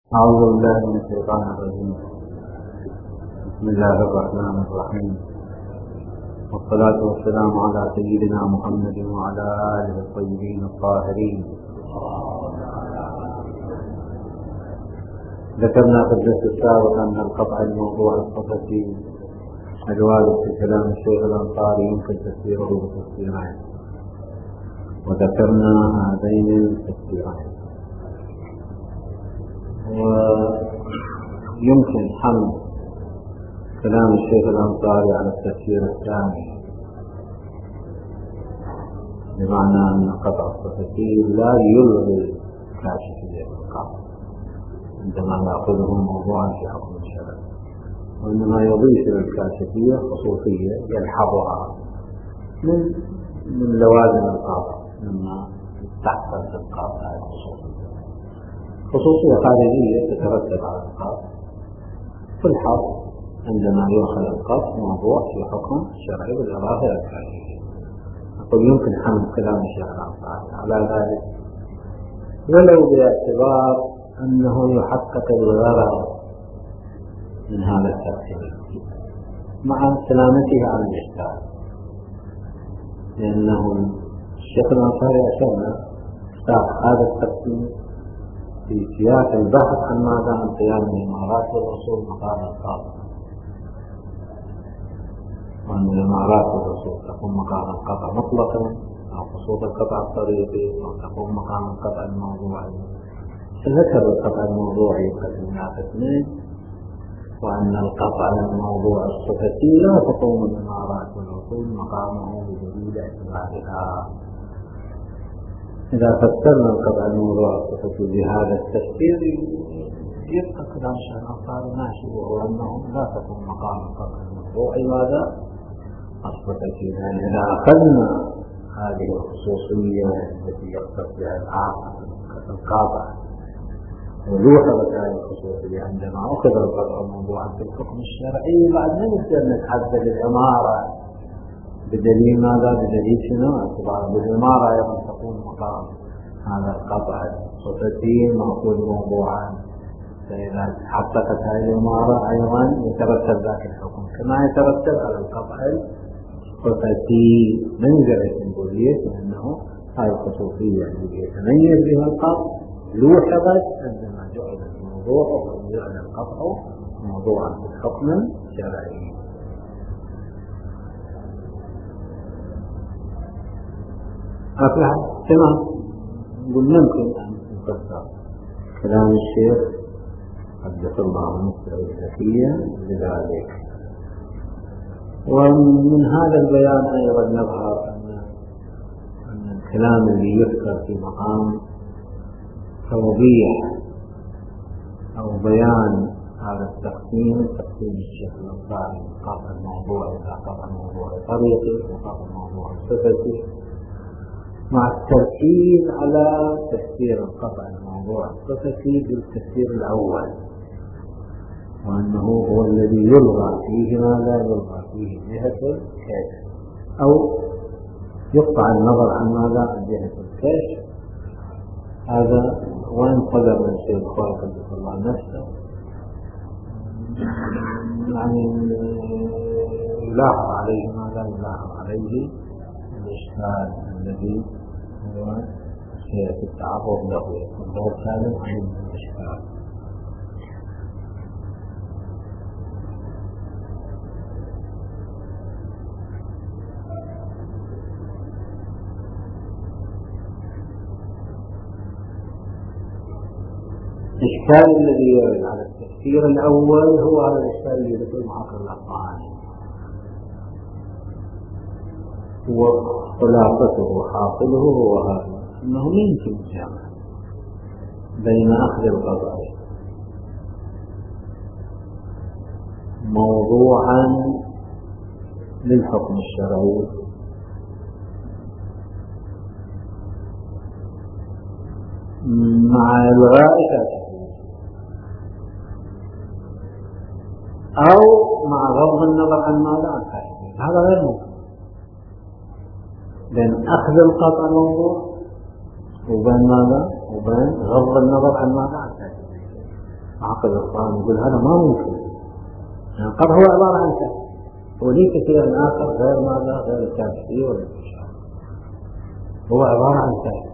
أعوذ بالله من الشيطان الرجيم. بسم الله الرحمن الرحيم، والصلاة والسلام على سيدنا محمد وعلى آله الطيبين الطاهرين. ذكرنا في الدرس السابق أن القطع الموضوع الصفتي الوارد في كلام الشيخ الأنصاري يمكن تفسيره بتفسيرين، وذكرنا هذين التفسيرين. ويمكن حمل كلام الشيخ الأنصاري على التفسير الثاني، بمعنى أن قطع الصفتي لا يلغي كاشفية القطع عندما يأخذه موضوعا في حكم الشرع، وإنما يضيف للكاشفية خصوصية يلحظها من لوازم القطع مما تحصل في القطع الخصوصية. خصوصية خارجية تترتب على القطع في الحق عندما يؤخذ القطع موضوع في حكم الشرعي بالإضافة إلى الكاشفية. أقول يمكن حمل كلام الشيخ الأنصاري على ذلك ولو باعتبار أنه يحقق الغرض من هذا التفسير مع سلامته عن الإشكال، لأنه الشيخ الأنصاري أشرنا هذا التفسير في سياق البحث عن ماذا عن قيام الإمارات والرسول مقام القطع، وأن الإمارات والرسول تقوم مقام القطع مطلقا أو خصوص القطع الطريقي، أو تقوم مقام القطع الموضوعي. فذكر القطع الموضوعي قسمنا قسمين، وأن القطع الموضوع الصفتي لا تقوم الإمارات والرسول مقامه بدليل اعتبارها. إذا فسرنا القطع الموضوع الصفتي بهذا التفسير يبقى كلام الشيخ الأنصاري ماشي، وهو أنه لا تقوم مقام القطع الموضوعي وهذا الصفتي. يعني إذا أخذنا هذه الخصوصية التي يختص بها القاطع ولوحظت هذه الخصوصية عندما أخذ القطع موضوعا في الحكم الشرعي، بعد ما نقدر نتحدد الإمارة بدليل ماذا؟ بدليل شنو؟ اعتبار بالإمارة أيضا تكون مقام هذا القطع الصفتي مأخوذ موضوعا، فإذا حققت هذه الإمارة أيضا يترتب ذاك الحكم كما يترتب على القطع الصفتي منزلة سيمبولية، لأنه هذه الخصوصية التي يتميز بها القطع لوحظت عندما جعل الموضوع وجعل القطع موضوعا في الحكم الشرعي. تمام. ممكن أن نفسر كلام الشيخ قدس الله نفسه الزكية لذلك. ومن هذا البيان أيضا نظهر أن الكلام اللي يذكر في مقام توضيح أو بيان هذا التقسيم الشيخ الأنصاري قطع الموضوع إلى قطع الموضوع طريقي وقطع الموضوع صفتي، مع التركيز على تفسير القطع الموضوع الصفتي بالتفسير الأول، وأنه هو الذي يلغى فيه ما لا يلغى فيه جهة الكشف، أو يقطع النظر عن ماذا عن جهة الكشف. هذا وإن قدر من الشيخ الخالق قدس الله نفسه يعني يلاحظ عليه ما لا يلاحظ عليه الإشكال الذي هو سيأتي التعرض له، يكون له سالم عن الإشكال. الإشكال الذي يرد على التفسير الأول هو هذا الإشكال الذي يذكر معاصر الأصبعاني، وخلاصته وحاصله هو هذا، أنه يمكن الجمع بين أخذ القطع موضوعا للحكم الشرعي مع إلغاء كاشفية، أو مع غض النظر عن ماذا عن كاشفية. هذا غير ممكن بين أخذ القطع موضوع وبين ماذا؟ وبين غض النظر عن ماذا عن كاشفية. عقل القرآن يقول هذا ما ممكن، يعني القطع هو عبارة عن كافي، وليه كثير آخر غير ماذا؟ غير الكافي والانتشار، هو عبارة عن كافي.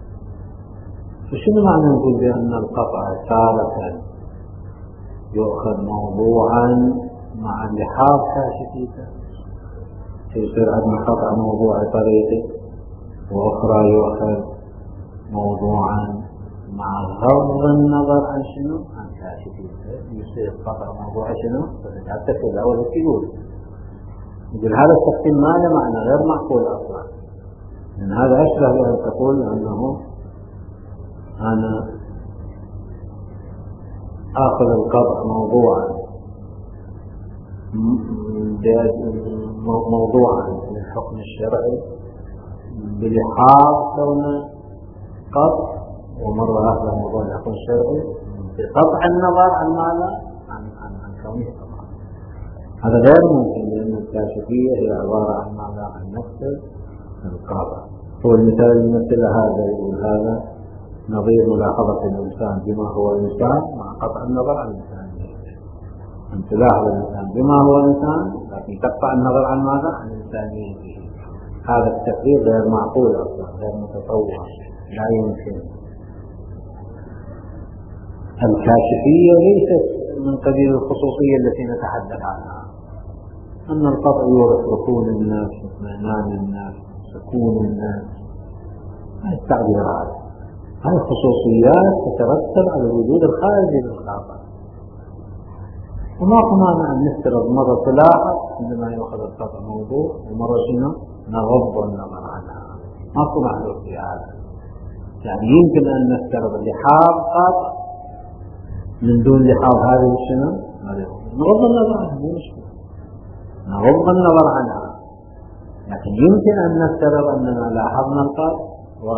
فشنو معنى نقول بأن القطع تارة يؤخذ موضوعا مع اللحاظ كاشفيته، يصير عندنا قطع موضوع طريقي، وأخرى يؤخذ موضوعا مع غض النظر عن شنو؟ عن كاشفيته، يصير قطع موضوع شنو؟ فالتفسير الأول يقول هذا التقسيم ما له معنى، غير معقول أصلا، لأن هذا أشبه بأن تقول أنه أنا آخذ القطع موضوعا للحكم الشرعي بلحاظ كون قطع، ومرة آخر موضوع الحكم الشرعي بقطع النظر عن ماذا؟ عن كونه قطعا. هذا غير ممكن، لأن الكاشفية هي عبارة عن ماذا؟ عن نفس القطع. هو المثال المثل هذا يقول هذا نظير ملاحظة الإنسان بما هو إنسان مع قطع النظر عن الإنسان. أن تلاحظ الإنسان بما هو إنسان لكن تقطع النظر عن ماذا؟ عن إنسانيته. هذا التقرير غير معقول أصلا، غير متطور، لا يمكن. الكاشفية ليست من قبيل الخصوصية التي نتحدث عنها، أن القطع يورث ركون الناس، اطمئنان الناس، سكون الناس، هذه التعبيرات، هذه الخصوصيات تترتب على الوجود الخارجي للقطع. وما معنى أن نفترض مرة تلاحظ عندما يأخذ القطع موضوع، ومرة شنو؟ نغض النظر عنها، ماكو معلوم في هذا. يعني يمكن أن نفترض لحاظ قطع من دون لحاظ هذه شنو؟ نغض النظر عنها، مو مشكلة، نغض النظر عنها، لكن يمكن أن نفترض أننا لاحظنا القطع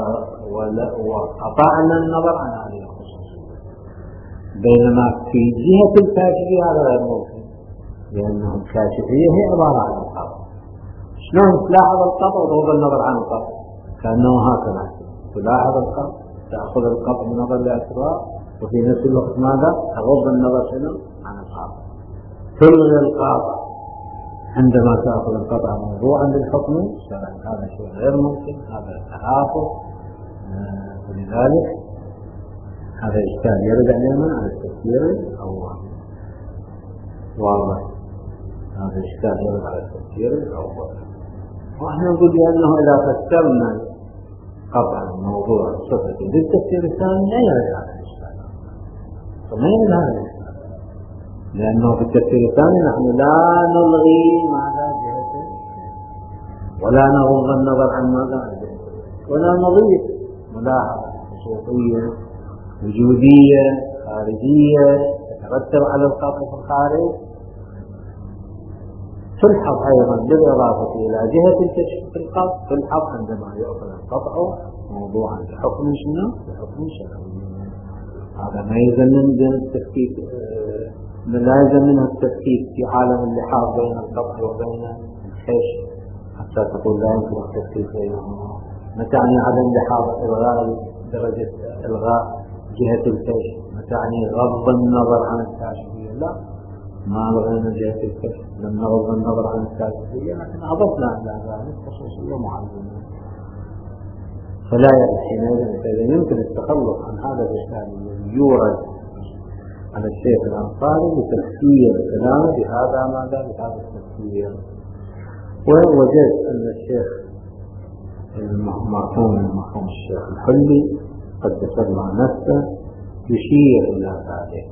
وقطعنا النظر عن هذه الخصوصية، بينما في جهة الكاشفية هذا غير ممكن، لأنه الكاشفية هي عبارة عن القطع. شلون تلاحظ القطع وتغض النظر عن القطع؟ كأنه هكذا تلاحظ القطع، تأخذ القطع بنظر الاعتبار، وفي نفس الوقت ماذا؟ تغض النظر شنو؟ عن القطع. تلغي القطع عندما تأخذ القطع موضوعا للحكم الشرعي، هذا شيء غير ممكن، هذا تحافظ. ولذلك هذا إشكال يرجع دائما على التفسير الأول، واضح؟ هذا إشكال يرجع على التفسير الأول. وإحنا نقول بأنه إذا فسرنا قطع الموضوع الصفتي بالتفسير الثاني لا يرجع على الإشكال، فما يرجع على الإشكال، لأنه في التفسير الثاني نحن لا نلغي ماذا جهته، ولا نغض النظر عن ماذا، ولا نضيف ملاحظة خصوصية وجودية خارجية تترتب على القطع في الخارج. تلحظ أيضا بالإضافة إلى جهة الكشف في القطع، تلحظ عندما يأخذ القطع موضوعا لحكم شنو؟ لحكم شرعي. هذا ما يلزم من التفكيك، لا يلزم منه التفكيك في عالم اللحاظ بين القطع وبين الكشف حتى تقول لا يمكن التفكيك بينهما. ما تعني عدم لحاظ إلغاء درجة إلغاء جهة الكشف، ما تعني غض النظر عن الكاشفية، لا، ما لغينا جهة الكشف، لم نغض النظر عن الكاشفية، لكن أضفنا إلى ذلك خصوصية معينة. فلا حينئذ يمكن التخلص عن هذا الإشكال الذي يورد على الشيخ الأنصاري بتفسير كلامه بهذا ماذا؟ بهذا التفسير. ووجدت أن الشيخ المرحوم الشيخ الحلي قدس الله نفسه يشير إلى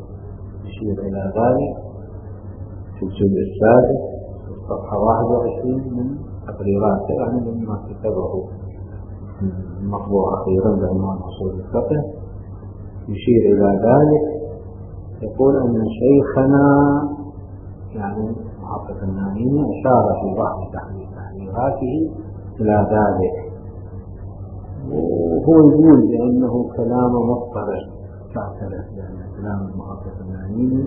ذلك في الجزء السادس في الصفحة 21 من تقريراته، يعني مما كتبه المطبوع أخيرا بعنوان أصول الفقه، يشير إلى ذلك. يقول أن شيخنا يعني محقق النعيمي أشار في بعض تحريراته إلى ذلك، وهو يقول بأنه كلام مضطرد، تعترف بأن كلام المحقق النعيمي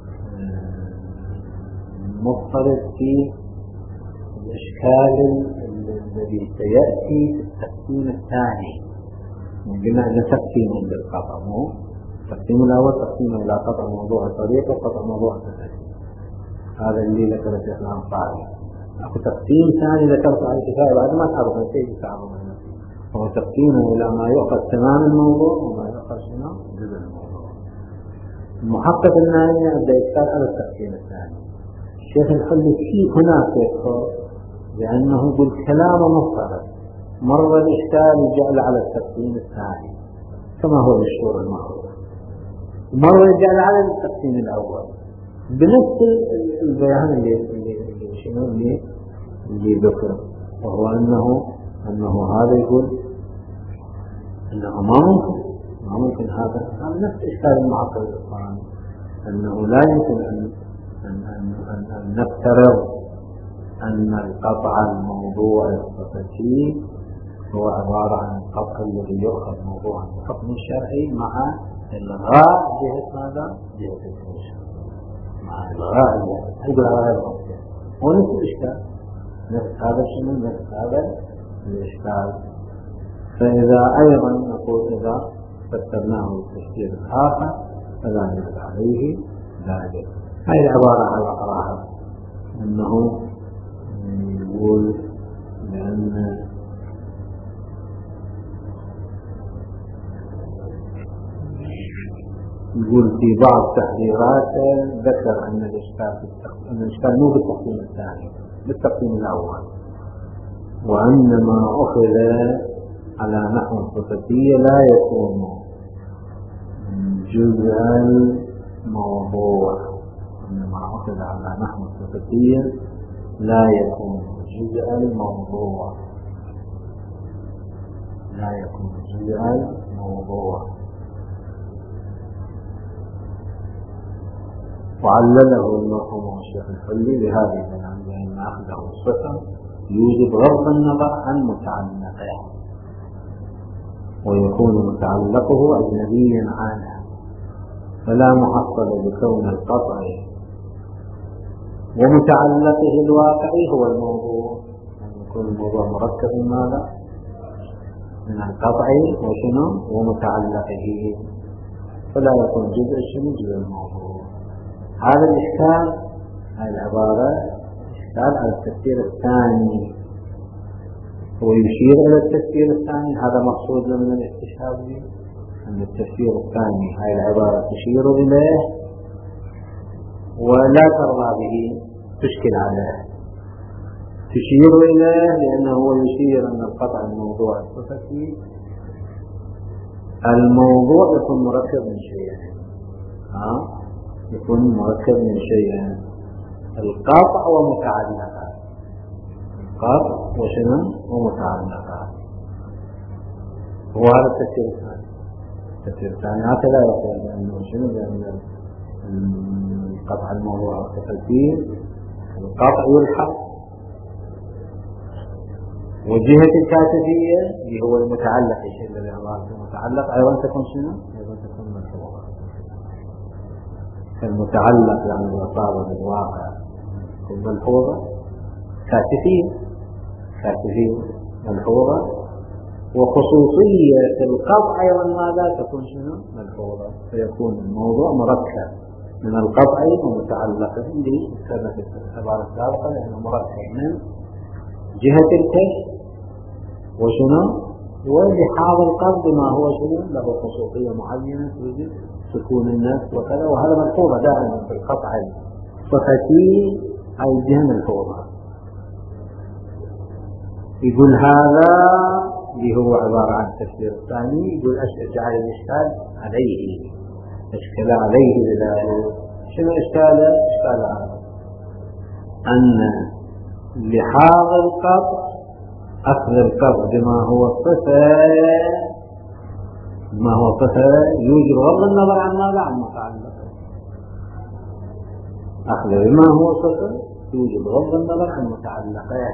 مضطرد في الإشكال الذي سيأتي في التقسيم الثاني، قلنا أن تقسيم بالقطع، التقسيم الأول تقسيم إلى قطع موضوع الطريق وقطع موضوع التسلسل، هذا اللي ذكر الشيخ الأنصاري. أكو تقسيم ثاني ذكرت على الكفاية بعد ما تعرف شيء يتعرض منه، هو تقسيم إلى ما يؤخذ تمام الموضوع وما يؤخذ شنو جزء الموضوع. المحقق النهائي يبدأ يشتغل على التقسيم الثاني. الشيخ الحلي في هناك يدخل لأنه بالكلام مفرد، مرة الإشكال يجعل على التقسيم الثاني كما هو مشهور المعروف، مرة يجعل على التقسيم الأول بنفس البيان اللي ذكر، وهو أنه هذا يقول أنه ما ممكن هذا نفس إشكال المعقل القرآني، أنه لا يمكن أن نفترض أن القطع الموضوع الصفتي هو عبارة عن القطع الذي يؤخذ موضوعا بحكم الشرعي مع الغاء جهة ماذا؟ جهة التنشر، مع الغاء يقول على هذا الموضوع هو نفس الإشكال، نفس هذا شنو نفس هذا الإشكال. فإذا أيضا نقول إذا فسرناه بالتفسير الآخر فلا يجب عليه ذلك. هذه العبارة على أقراها أنه يقول لأن يقول في بعض تحريراته ذكر أن الإشكال مو بالتقسيم الثاني بالتقسيم الأول، وأن ما أخذ على نحو الصفتية لا يكون جزء الموضوع، أن ما أخذ على نحو الصفتية لا يكون جزء الموضوع، لا يكون جزء الموضوع. وعلله المرحوم الشيخ الحلي بهذه البيان بأن أخذه الصفة يوجب غض النظر عن متعلقه، ويكون متعلقه أجنبيا عنه، فلا محصل بكون القطع ومتعلقه الواقعي هو الموضوع، يعني يكون الموضوع مركب من ماذا؟ من القطع وشنو ومتعلقه، فلا يكون جزء شنو جزء الموضوع. هذا الإشكال، هذه العبارة إشكال على التفسير الثاني، هو يشير إلى التفسير الثاني، هذا مقصود من الاستشهاد به، أن التفسير الثاني هذه العبارة تشير إليه ولا ترضى به، تشكل عليه، تشير إليه لأنه هو يشير أن القطع الموضوع الصفتي الموضوع يكون مركب من شيئين، يكون مركب من شيئين، القطع ومتعلقات، القطع وشنو ومتعلقات، وهذا التفسير الثاني. التفسير الثاني هكذا يقول لأنه شنو لأن القطع الموضوع الصفتي القطع يلحق، وجهة الكاتبية اللي هو المتعلق، الشيء الذي الله المتعلق أيضا تكون شنو؟ أيضا تكون ملحوظة. المتعلق يعني الوصابة بالواقع تكون ملحوظة، كاتبية ملحوظة، وخصوصية القطع أيضا ماذا تكون شنو؟ ملحوظة، فيكون الموضوع مركب من القطع ومتعلق اللي كما في العبارة السابقة لأنه مركب من جهة الكشف وشنو ولحاظ القصد ما هو شنو له خصوصية معينة توجد سكون النفس وكذا، وهذا ملحوظة دائما في القطع الصفتي أي الجهة ملحوظة. يقول هذا اللي هو عبارة عن التفسير الثاني، يقول جعل الإشكال عليه، أشكل عليه بذلك. شنو إشكاله؟ إشكال هذا أن لحاظ القطع أخذ القطع بما هو صفة يوجب غض النظر عن ماذا؟ عن متعلق. أخذ بما هو صفة يوجب غض النظر عن متعلقه،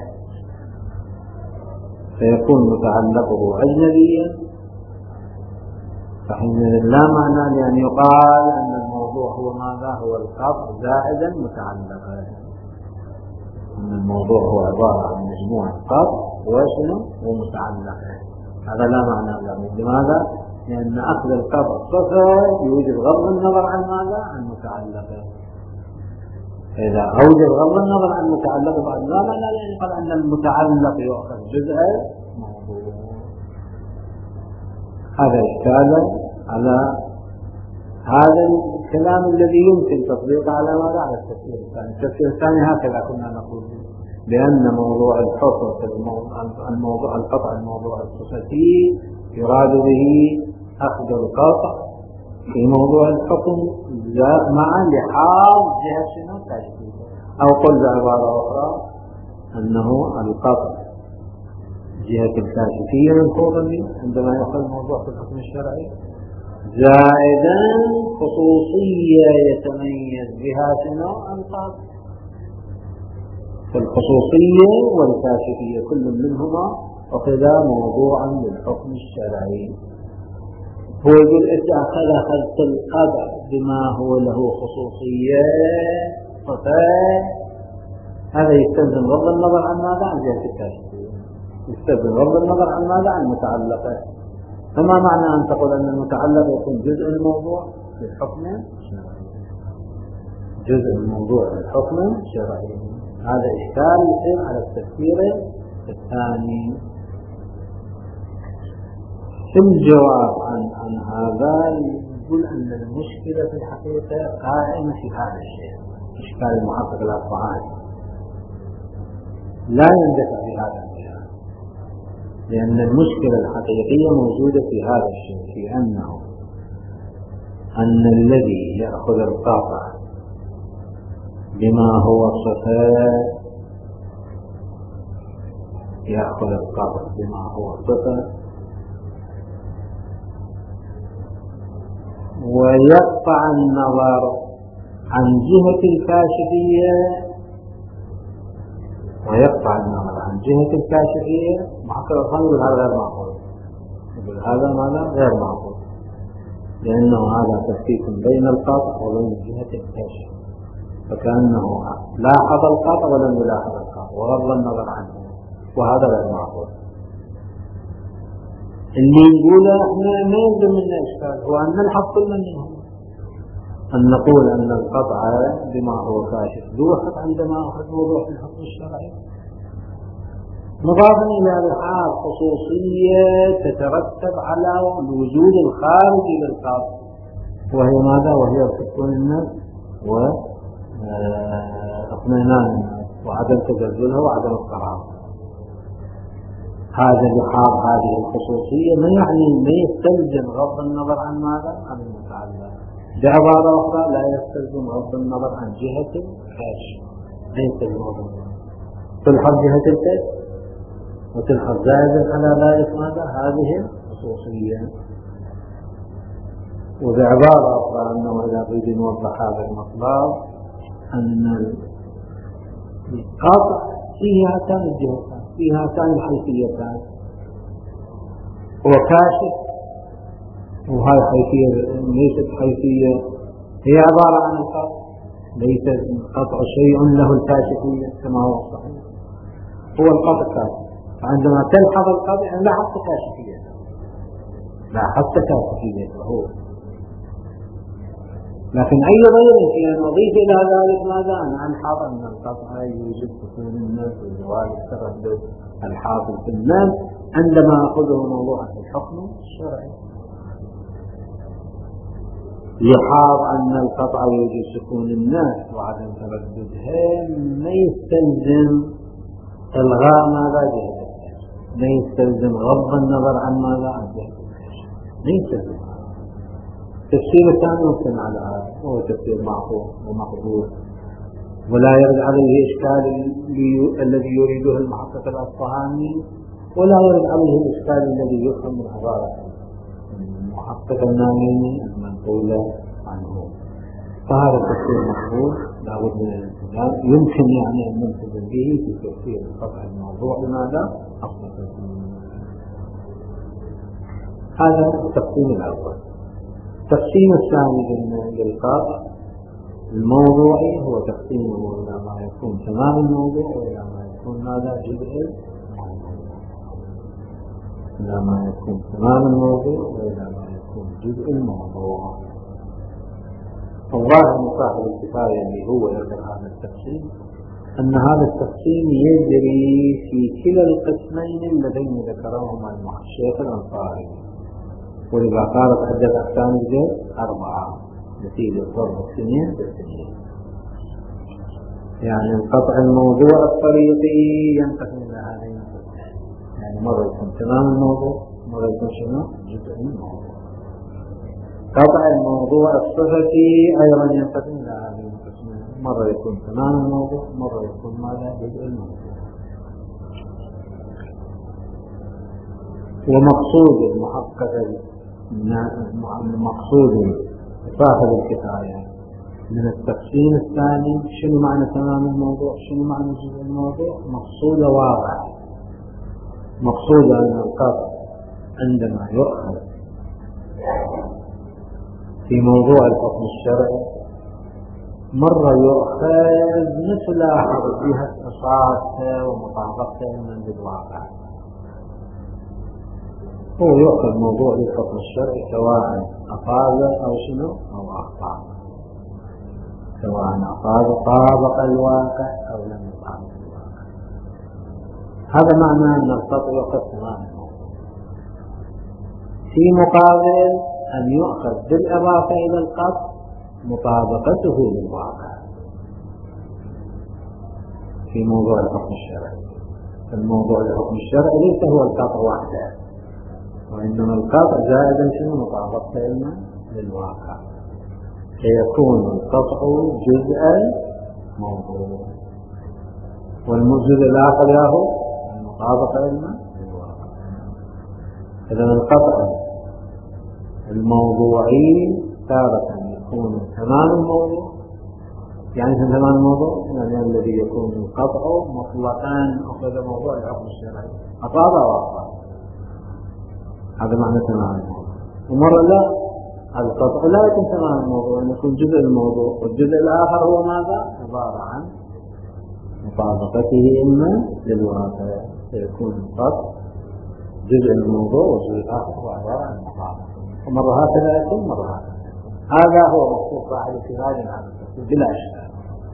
فيكون متعلقه أجنبيا، فحينئذ لا معنى لأن يقال أن الموضوع هو ماذا؟ هو القطع زائدا متعلقا، أن الموضوع هو عبارة عن مجموعة قطع وشنو ومتعلقة، هذا لا معنى له. لماذا؟ لأن أخذ القطع صفة يوجد غض النظر عن ماذا؟ عن متعلقه. إذا أوجد غض النظر عن متعلقه بعد لا يقال أن المتعلق يؤخذ جزء موضوع. هذا إشكال على هذا الكلام الذي يمكن تطبيقه على ماذا؟ على التفسير الثاني. التفسير الثاني هكذا كنا نقول بأن موضوع الحكم الموضوع القطع الموضوع الصفتي يراد به أخذ القطع في موضوع الحكم مع لحاظ جهة شنو الكاشفية، أو قل بعبارة أخرى أنه القطع جهة الكاشفية منقوطا عندما يأخذ موضوع في الحكم الشرعي، زائدا خصوصية يتميز بها شنو القطع. فالخصوصية والكاشفية كل منهما أخذ موضوعا للحكم الشرعي. هو يقول إذا أخذت القطع بما هو له خصوصية صفات، هذا يستلزم غض النظر عن ماذا؟ عن جهة الكاشفية. يستلزم غض النظر عن ماذا؟ عن متعلقه. فما معنى أن تقول أن المتعلق يكون جزء الموضوع للحكم الشرعي؟ جزء الموضوع للحكم الشرعي. هذا إشكال يصير على التفسير الثاني. في الجواب عن هذا يقول أن المشكلة في الحقيقة قائمة في هذا الشيء، إشكال المحقق الأصبهاني لا يندفع في هذا الشيء، لأن المشكلة الحقيقية موجودة في هذا الشيء، في أن الذي يأخذ القاطع بما هو صفة، يأخذ القاطع بما هو صفة ويقطع النظر عن جهة الكاشفية، محقق الأصبهاني يقول هذا غير معقول، يقول هذا ماذا؟ غير معقول، لأنه هذا تفكيك بين القاطع وبين جهة الكاشف، فكأنه لاحظ القاطع ولم يلاحظ القاطع وغض النظر عنه، وهذا غير معقول. اللي يقوله احنا ما يلزم منا إشكال، هو أن نلحظ كل منهم، أن نقول أن القطع بما هو كاشف لوحظ عندما أخذ موضوع في الحكم الشرعي، مضافا إلى لحاظ خصوصية تترتب على الوجود الخارجي للقاطع، وهي ماذا؟ وهي سكون النفس واطمئنان النفس وعدم تزلزلها وعدم اضطرابها. هذا لحاظ هذه الخصوصية ما يعني ما يستلزم غض النظر عن ماذا؟ عن المتعلق. بعبارة أخرى لا يستلزم غض النظر عن جهة الكاشف، لا يستلزم غض النظر. تلحظ جهة الكاشف وتلحظ زائدا على ذلك ماذا؟ هذه الخصوصية. وبعبارة أخرى أنه إذا نريد نوضح هذا المطلب أن القطع فيه هاتان الجهتان، فيه هاتان الحيثيتان، هو كاشف وهذه حيثية ليست حيثية، هي عبارة عن القطع، ليس القطع شيء له الكاشفية كما هو الصحيح، هو القطع كاشف. فعندما تلحظ القطع لاحظت كاشفيته، هو. لكن أيضا في أن نضيف إلى ذلك ماذا؟ أن نلحظ أن القطع يوجد سكون النفس وزوال التردد الحاصل في النفس عندما أخذه موضوعا في الحكم الشرعي. لحاظ أن القطع يوجد سكون النفس وعدم ترددها ما يستلزم إلغاء ماذا؟ جهة الكاشف، ما يستلزم غض النظر عن ماذا؟ عن جهة الكاشف، ما يستلزم. التفسير الثاني ممكن على هذا، وهو تفسير معقول ومقبول ولا يرد عليه إشكال الذي يريده المحقق الأصبهاني، ولا يرد عليه الإشكال الذي يفهم من عبارة المحقق النامي المنقولة عنه. فهذا التفسير مقبول لا بد من الالتزام، يمكن يعني أن نلتزم به في تفسير قطع الموضوع لماذا؟ أصلا هذا التقسيم الأول. التقسيم الثاني للقطع الموضوعي هو تقسيمه إلى ما يكون تمام الموضوع وإلى ما يكون ماذا؟ جزء الموضوع. إلى ما يكون تمام الموضوع وإلى ما يكون جزء الموضوع. الظاهر من صاحب الكفاية اللي هو يذكر هذا التقسيم أن هذا التقسيم يجري في كلا القسمين اللذين ذكرهما الشيخ الأنصاري، ولذا قالت عدة أقسام الجزء 4 نتيجة ضرب السنين بالسنين. يعني القطع الموضوع الطريقي ينقسم إلى هذين القسمين، يعني مرة يكون تمام الموضوع، مرة يكون شنو؟ جزء من الموضوع. قطع الموضوع الصفتي أيضا ينقسم إلى هذين القسمين، مرة يكون تمام الموضوع، مرة يكون ماذا؟ جزء الموضوع. ومقصود المحقق مقصود صاحب الكفاية من التقسيم الثاني شنو معنى تمام الموضوع، شنو معنى جزء الموضوع؟ مقصود واضح. مقصود أن القطع عندما يؤخذ في موضوع الحكم الشرعي مرة يؤخذ مثل جهة إصابته ومطابقته من الواقع، هو يؤخذ موضوع الحكم الشرعي سواء أفاض أو شنو أو أخطأ، سواء أفاض طابق الواقع أو لم يطابق الواقع. هذا معنى أن القطع يؤخذ تماما، في مقابل أن يؤخذ بالإضافة إلى القطع مطابقته للواقع في موضوع الحكم الشرعي. الموضوع الحكم الشرعي ليس هو القطع وحده، وإنما القطع زائدا شنو مطابقته للواقع، فيكون القطع جزءا موضوع، والجزء الآخر ياهو المطابقة للواقع. إذا القطع الموضوعي تارة يكون تمام الموضوع، يعني تمام الموضوع يعني الذي يكون القطع مطلقا أخذ موضوع الحكم الشرعي أطاب وأطاب، هذا معنى تمام الموضوع. ومرة لا، القطع لا يكون تمام الموضوع، أن يكون جزء الموضوع، والجزء الآخر هو ماذا؟ عبارة عن مطابقته إما للواقع، فيكون القطع جزء الموضوع والجزء الآخر هو عبارة عن مطابقة، ومرة هكذا يكون مرة هكذا. هذا هو مقصود صاحب الكفاية من هذا التقسيم بلا إشكال.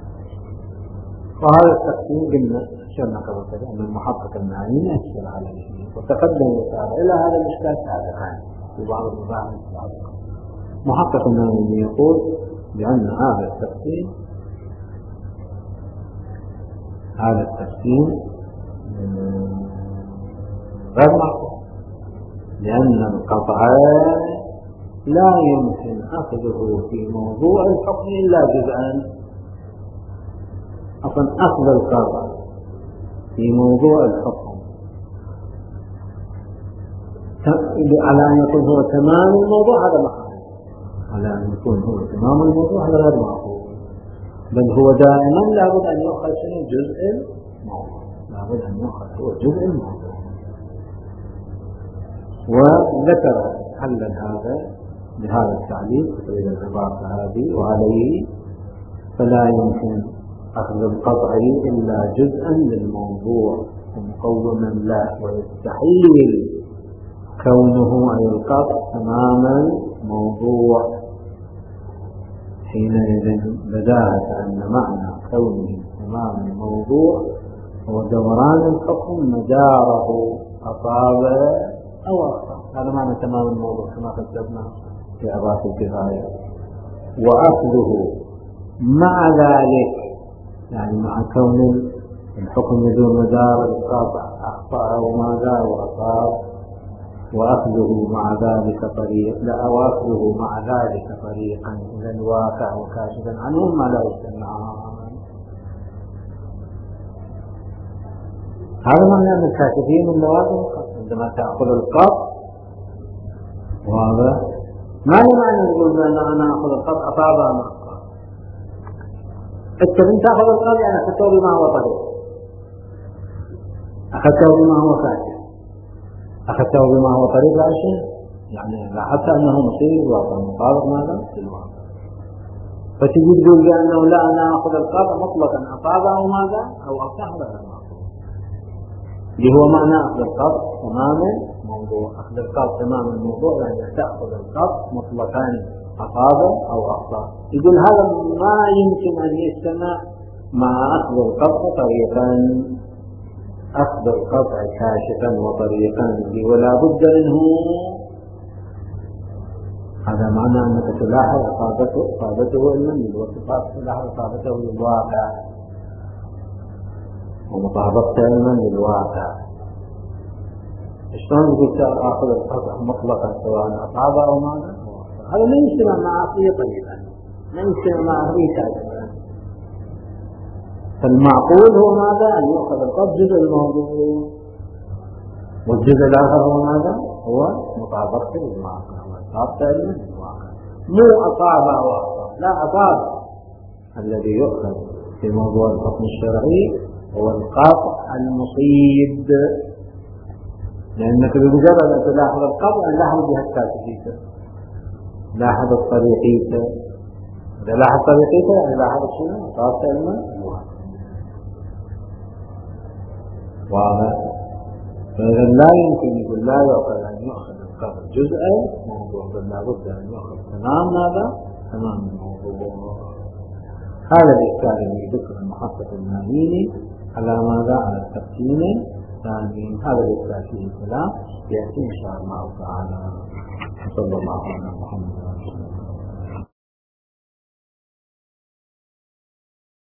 وهذا التقسيم قلنا شرنا قبل كذا أن المحقق المعنى يشتغل على الاثنين، وتقدم وسار إلى هذا الإشكال سابقا في بعض المباحث السابقة. محقق المعنى يقول بأن هذا التقسيم غير معقول، لأن القطع لا يمكن أخذه في موضوع الحكم إلا جزءا. أصلا أخذ القطع في موضوع الحكم على أن يكون هو تمام الموضوع هذا محال، على أن يكون هو تمام الموضوع هذا غير معقول، بل هو دائما لابد أن يؤخذ جزء الموضوع، لابد أن يؤخذ هو جزء الموضوع. وذكر حلا هذا بهذا التعليق إلى العبارة هذه، وعليه فلا يمكن أخذ القطع إلا جزءا للموضوع ومقوما له، ويستحيل كونه أي القطع تماما موضوع. حينئذ بداهة أن معنى كونه تمام الموضوع هو دوران الحكم مداره أصاب أو أخطأ، هذا معنى تمام الموضوع كما قدمنا في أضافة الكفاية. وأخذه مع ذلك يعني مع كون الحكم بدون مدار القطع أخطأ وماذا وأصاب، وأخذه مع ذلك طريق لا وأخذه مع ذلك طريقا إلى الواقع وكاشفا عنه ما لا يستمع. هذا معنى أن الكاشفين من لوازم عندما تأخذ القطع، وهذا ما معنى يقول بأن أنا أخذ القطع أصاب أم أخطأ. أنت تأخذ القطع يعني أخذته بما هو طريق، أخذته بما هو كاشف، أخذته بما هو طريق لا شيء، يعني لاحظت أنه مصير الواقع مطابق ماذا في الواقع، فتجي تقول بأنه لا أنا أخذ القطع مطلقا أصاب أو ماذا أو أخطأ، هذا اللي هو معنى أخذ القطع تماما الموضوع. أخذ القبض تمام الموضوع يعني تأخذ القبض مطلقا أصاب أو أخطأ. يقول هذا ما يمكن أن يجتمع مع أخذ القبض طريقا، أخذ القطع كاشفا وطريقا، ولا بد منه. هذا معنى أنك تلاحظ إصابته علما للوصفات، تلاحظ إصابته للواقع ومطابقته علما للواقع. شلون قلت أخذ القطع مطلقا سواء أصاب أو ماذا؟ هذا لا يجتمع مع أصلية طريقا، لا يجتمع مع أصلية كاشفا. فالمعقول هو ماذا؟ أن يأخذ القبض جزء الموضوع، والجزء الآخر هو ماذا؟ هو مطابقته للواقع وإصابته علما للواقع. مو أصاب أو أخطأ، لا، أصاب. الذي يؤخذ في موضوع الحكم الشرعي هو القطع المصيب، لأنك بمجرد أن تلاحظ القطع لاحظ بها الكاشفية، لاحظ الطريقية. إذا لاحظ طريقية يعني لاحظ شنو؟ إصابته علما للواقع. واضح؟ فإذا لا يمكن يقول لا يؤخذ أن يؤخذ القبض جزءا موضوع، بل لابد أن يؤخذ تمام ماذا؟ تمام الموضوع. هذا الإشكال الذي ذكر المحقق الماليني على ماذا؟ على التقسيم الثاني. هذا الإشكال فيه كلام يأتي إن شاء الله تعالى. صلى الله على محمد.